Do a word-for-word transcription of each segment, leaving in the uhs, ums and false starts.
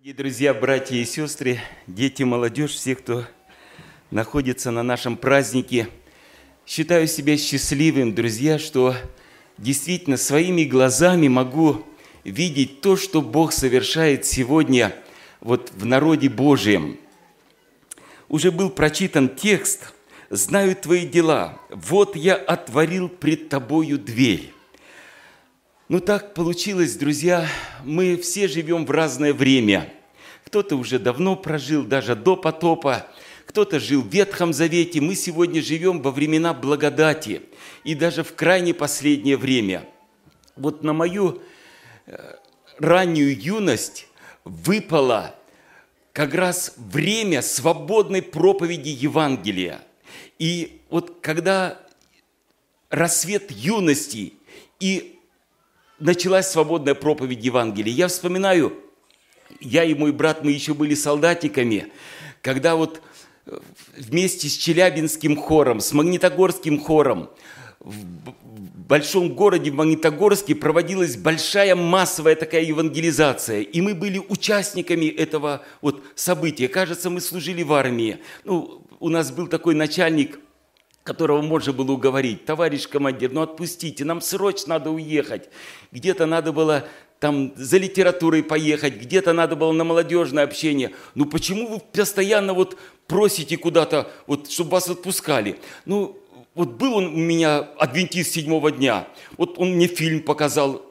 Дорогие друзья, братья и сестры, дети, молодежь, все, кто находится на нашем празднике, считаю себя счастливым, друзья, что действительно своими глазами могу видеть то, что Бог совершает сегодня вот в народе Божьем. Уже был прочитан текст «Знаю твои дела, вот я отворил пред тобою дверь». Ну так получилось, друзья, мы все живем в разное время. Кто-то уже давно прожил, даже до потопа, кто-то жил в Ветхом Завете. Мы сегодня живем во времена благодати и даже в крайне последнее время. Вот на мою раннюю юность выпало как раз время свободной проповеди Евангелия. И вот когда рассвет юности и началась свободная проповедь Евангелия. Я вспоминаю, я и мой брат, мы еще были солдатиками, когда вот вместе с Челябинским хором, с Магнитогорским хором в большом городе в Магнитогорске проводилась большая массовая такая евангелизация. И мы были участниками этого вот события. Кажется, мы служили в армии. Ну, у нас был такой начальник, которого можно было уговорить: товарищ командир, ну отпустите, нам срочно надо уехать. Где-то надо было там за литературой поехать, где-то надо было на молодежное общение. Ну почему вы постоянно вот просите куда-то, вот, чтобы вас отпускали? Ну вот был он у меня адвентист седьмого дня, вот он мне фильм показал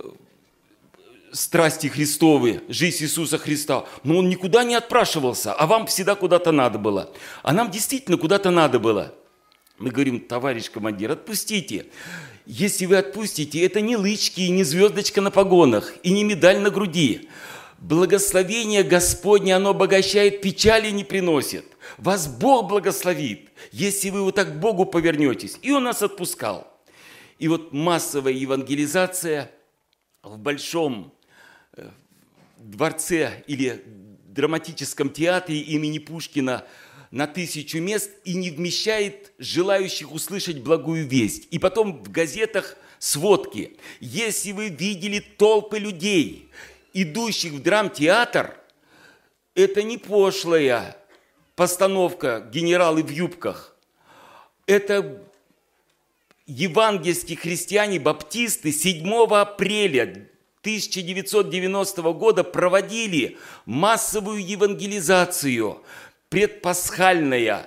«Страсти Христовы», «Жизнь Иисуса Христа». Но он никуда не отпрашивался, а вам всегда куда-то надо было. А нам действительно куда-то надо было. Мы говорим: товарищ командир, отпустите. Если вы отпустите, это не лычки, и не звездочка на погонах, и не медаль на груди. Благословение Господне, оно обогащает, печали не приносит. Вас Бог благословит, если вы вот так к Богу повернетесь. И Он нас отпускал. И вот массовая евангелизация в большом дворце или драматическом театре имени Пушкина на тысячу мест и не вмещает желающих услышать благую весть. И потом в газетах сводки. Если вы видели толпы людей, идущих в драмтеатр, это не пошлая постановка «Генералы в юбках». Это евангельские христиане-баптисты седьмого апреля тысяча девятьсот девяностого года проводили массовую евангелизацию, предпасхальное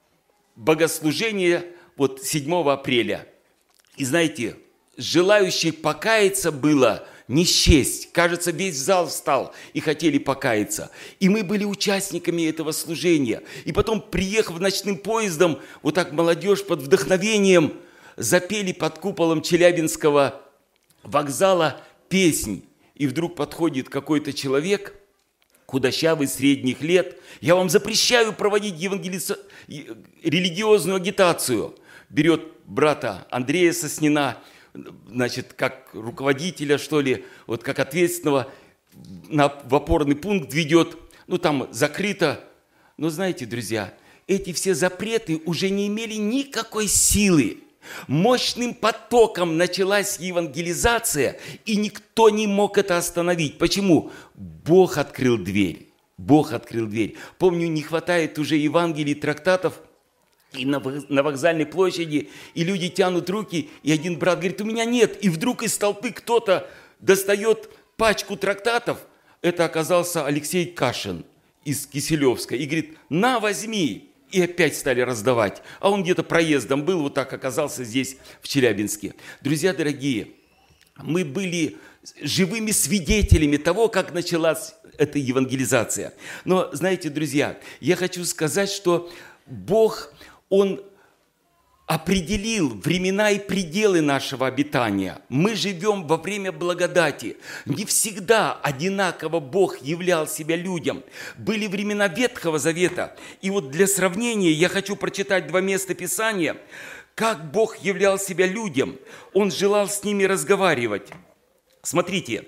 богослужение вот седьмого апреля. И знаете, желающих покаяться было не счесть. Кажется, весь зал встал и хотели покаяться. И мы были участниками этого служения. И потом, приехав ночным поездом, вот так молодежь под вдохновением запели под куполом Челябинского вокзала песнь. И вдруг подходит какой-то человек, худощавый, средних лет: я вам запрещаю проводить евангелица... религиозную агитацию. Берет брата Андрея Соснина, значит, как руководителя, что ли, вот как ответственного, на, в опорный пункт ведет. Ну, там закрыто. Но знаете, друзья, эти все запреты уже не имели никакой силы. Мощным потоком началась евангелизация, и никто не мог это остановить. Почему? Бог открыл дверь. Бог открыл дверь. Помню, не хватает уже Евангелий, трактатов, и на вокзальной площади, и люди тянут руки, и один брат говорит: у меня нет. И вдруг из толпы кто-то достает пачку трактатов. Это оказался Алексей Кашин из Киселевска. И говорит: на, возьми. И опять стали раздавать. А он где-то проездом был, вот так оказался здесь, в Челябинске. Друзья дорогие, мы были живыми свидетелями того, как началась эта евангелизация. Но, знаете, друзья, я хочу сказать, что Бог, Он определил времена и пределы нашего обитания. Мы живем во время благодати. Не всегда одинаково Бог являл себя людям. Были времена Ветхого Завета. И вот для сравнения я хочу прочитать два места Писания, как Бог являл себя людям. Он желал с ними разговаривать. Смотрите,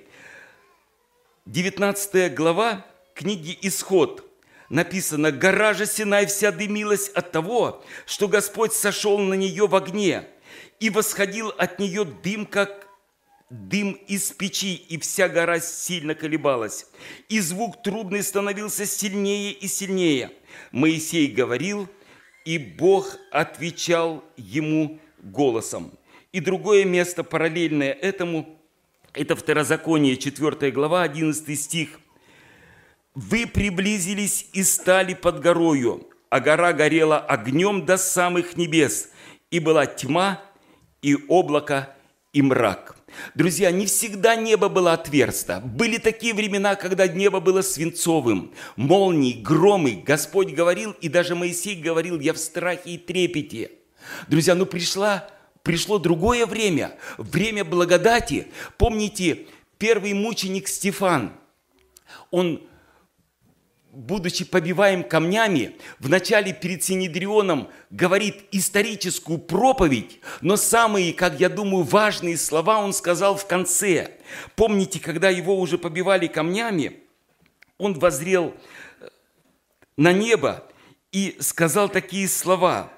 девятнадцатая глава книги «Исход». Написано: «Гора же Синай вся дымилась от того, что Господь сошел на нее в огне, и восходил от нее дым, как дым из печи, и вся гора сильно колебалась. И звук трубный становился сильнее и сильнее. Моисей говорил, и Бог отвечал ему голосом. И другое место, параллельное этому, это Второзаконие, четвёртая глава, одиннадцатый стих. «Вы приблизились и стали под горою, а гора горела огнем до самых небес, и была тьма, и облако, и мрак». Друзья, не всегда небо было отверсто. Были такие времена, когда небо было свинцовым. Молнии, громы. Господь говорил, и даже Моисей говорил: «Я в страхе и трепете». Друзья, ну пришла, пришло другое время, время благодати. Помните, первый мученик Стефан, он, будучи побиваем камнями, вначале перед Синедрионом говорит историческую проповедь, но самые, как я думаю, важные слова он сказал в конце. Помните, когда его уже побивали камнями, он воззрел на небо и сказал такие слова.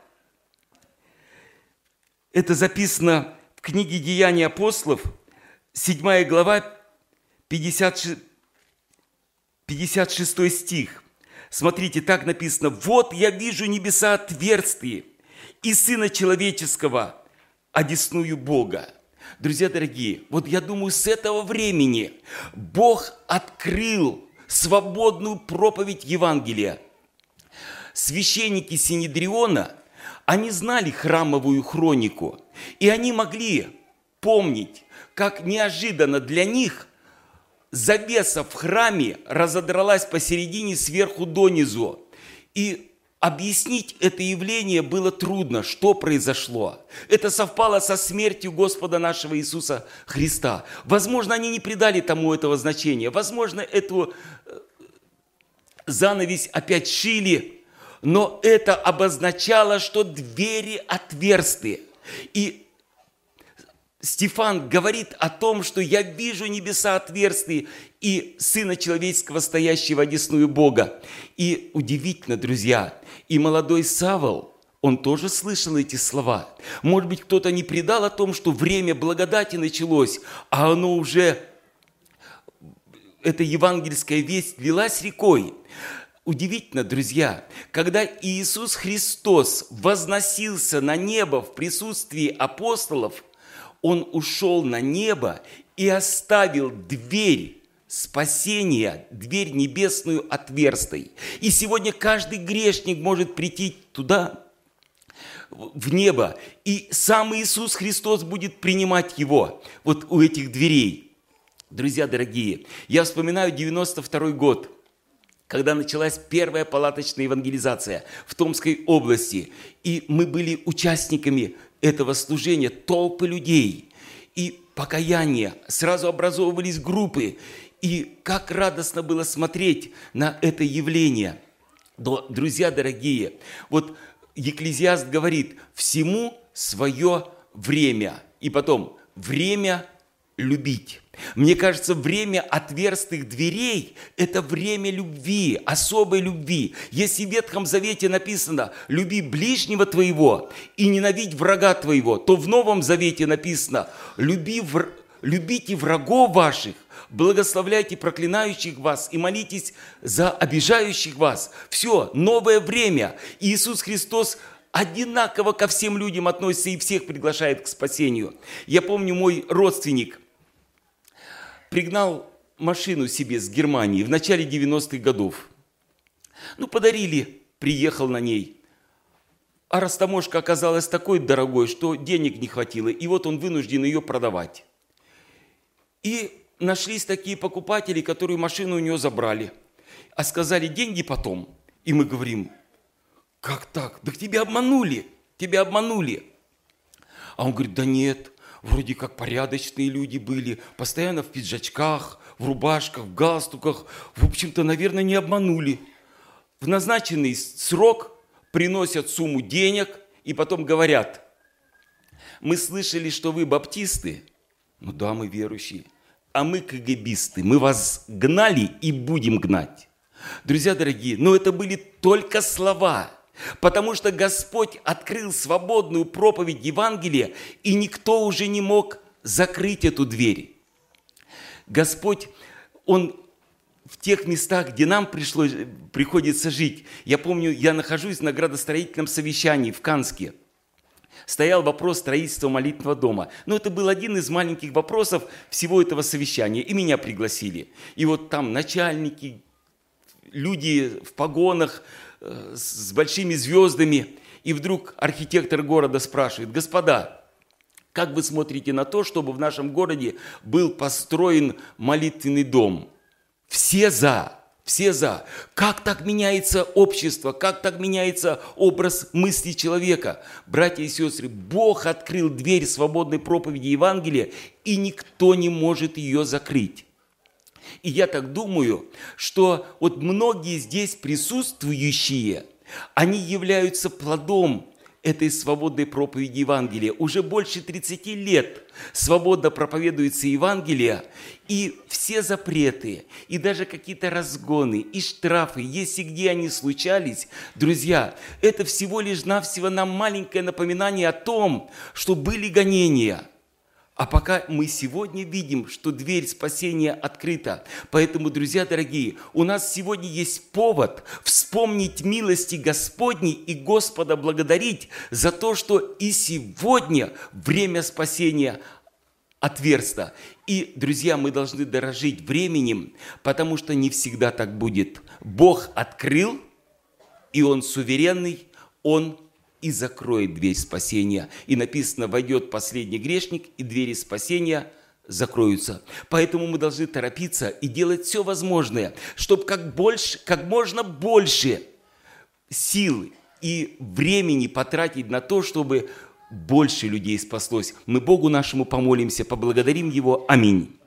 Это записано в книге «Деяния апостолов», седьмая глава, пятьдесят шестой стих. Смотрите, так написано: «Вот я вижу небеса отверстые, и Сына Человеческого одесную Бога». Друзья дорогие, вот я думаю, с этого времени Бог открыл свободную проповедь Евангелия. Священники Синедриона, они знали храмовую хронику, и они могли помнить, как неожиданно для них завеса в храме разодралась посередине сверху донизу. И объяснить это явление было трудно, что произошло. Это совпало со смертью Господа нашего Иисуса Христа. Возможно, они не придали тому этого значения. Возможно, эту занавесь опять шили, но это обозначало, что двери отверсты. И Стефан говорит о том, что «я вижу небеса отверстые и Сына Человеческого, стоящего одесную Бога». И удивительно, друзья, и молодой Савл, он тоже слышал эти слова. Может быть, кто-то не предал о том, что время благодати началось, а оно уже, эта евангельская весть лилась рекой. Удивительно, друзья, когда Иисус Христос возносился на небо в присутствии апостолов, Он ушел на небо и оставил дверь спасения, дверь небесную отверстой. И сегодня каждый грешник может прийти туда, в небо, и сам Иисус Христос будет принимать его вот у этих дверей. Друзья дорогие, я вспоминаю девяносто второй год, когда началась первая палаточная евангелизация в Томской области, и мы были участниками этого служения, толпы людей, и покаяние, сразу образовывались группы, и как радостно было смотреть на это явление. Но, друзья дорогие, вот Екклезиаст говорит: всему свое время, и потом время любить. Мне кажется, время отверстых дверей – это время любви, особой любви. Если в Ветхом Завете написано «люби ближнего твоего и ненавидь врага твоего», то в Новом Завете написано «люби, вр... любите врагов ваших, благословляйте проклинающих вас и молитесь за обижающих вас». Все, новое время. И Иисус Христос одинаково ко всем людям относится и всех приглашает к спасению. Я помню, мой родственник пригнал машину себе с Германии в начале девяностых годов. Ну, подарили, приехал на ней. А растаможка оказалась такой дорогой, что денег не хватило, и вот он вынужден ее продавать. И нашлись такие покупатели, которые машину у него забрали, а сказали: деньги потом. И мы говорим: как так? Да тебя обманули, тебя обманули. А он говорит: да нет. Вроде как порядочные люди были, постоянно в пиджачках, в рубашках, в галстуках. В общем-то, наверное, не обманули. В назначенный срок приносят сумму денег и потом говорят: мы слышали, что вы баптисты. Ну да, мы верующие. А мы кагибисты. Мы вас гнали и будем гнать. Друзья дорогие, но это были только слова. Потому что Господь открыл свободную проповедь Евангелия, и никто уже не мог закрыть эту дверь. Господь, Он в тех местах, где нам пришлось, приходится жить. Я помню, я нахожусь на градостроительном совещании в Канске. Стоял вопрос строительства молитвенного дома. Но это был один из маленьких вопросов всего этого совещания. И меня пригласили. И вот там начальники, люди в погонах, э, с большими звездами. И вдруг архитектор города спрашивает: господа, как вы смотрите на то, чтобы в нашем городе был построен молитвенный дом? Все за. Все за. Как так меняется общество, как так меняется образ мысли человека. Братья и сестры, Бог открыл дверь свободной проповеди Евангелия, и никто не может ее закрыть. И я так думаю, что вот многие здесь присутствующие, они являются плодом этой свободной проповеди Евангелия. Уже больше тридцати лет свободно проповедуется Евангелие, и все запреты, и даже какие-то разгоны, и штрафы, если где они случались, друзья, это всего лишь навсего нам маленькое напоминание о том, что были гонения. А пока мы сегодня видим, что дверь спасения открыта. Поэтому, друзья дорогие, у нас сегодня есть повод вспомнить милости Господни и Господа благодарить за то, что и сегодня время спасения отверсто. И, друзья, мы должны дорожить временем, потому что не всегда так будет. Бог открыл, и Он суверенный, Он и закроет дверь спасения. И написано: войдет последний грешник, и двери спасения закроются. Поэтому мы должны торопиться и делать все возможное, чтобы как, больше, как можно больше сил и времени потратить на то, чтобы больше людей спаслось. Мы Богу нашему помолимся, поблагодарим Его. Аминь.